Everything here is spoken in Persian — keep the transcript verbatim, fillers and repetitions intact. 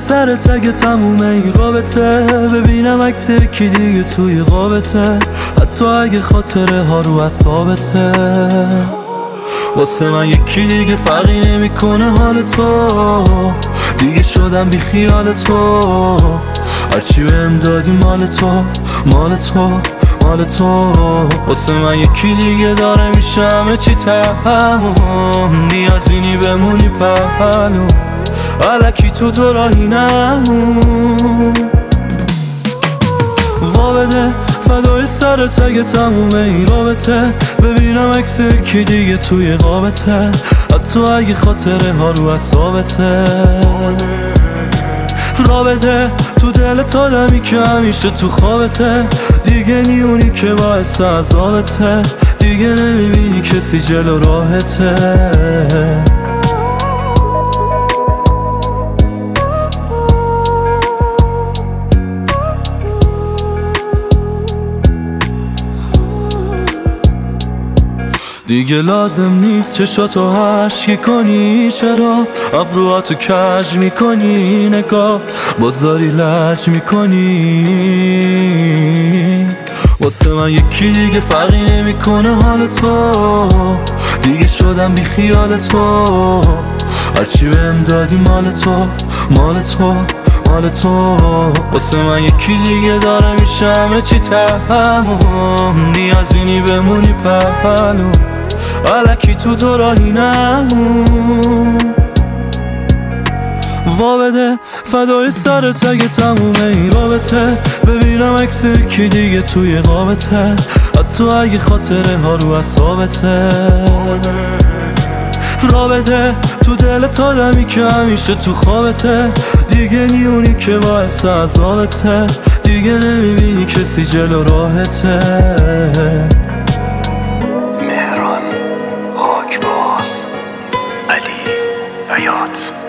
سرت اگه تمومه این رابطه، ببینم عکس یکی دیگه توی قابته، حتی اگه خاطره ها رو اعصابته. واسه من یکی دیگه فرقی نمیکنه حال تو، دیگه شدم بی خیال تو. هرچی بهم دادی مال تو، مال تو، مال تو. واسه من یکی دیگه داره میشه همه چی تموم، نیازی بمونی پهلو، الکی تو دو راهی نمون. وا بده فدای سرت اگه تمومه این رابطه، ببینم عکس یکی دیگه توی قابته، حتی اگه خاطره ها رو اعصابته. را بده تو دلت آدمی که همیشه تو خوابته، دیگه نیونی که باعث عذابته، دیگه نمیبینی کسی جلو راهته. دیگه لازم نیست چشاتو هشکی کنی، چرا ابروهاتو کج میکنی، نگاه بازاری لج میکنی. واسه من یکی دیگه فرقی نمیکنه حال تو، دیگه شدم بی خیال تو. هرچی بهم دادی مال تو، مال تو، مال تو. واسه من یکی دیگه داره میشه همه چی تموم، نیازی بمونی پهلو، الکی تو دو راهی نمون. وا بده فدای سرت اگه تمومه این رابطه، ببینم عکس یکی دیگه توی قابته، حتی اگه خاطره ها رو اعصابته. را بده تو دلت آدمی که همیشه تو خوابته، دیگه نیونی که باعث عذابته، دیگه نمیبینی کسی جلو راهته. مهران خاکباز، علی بیات.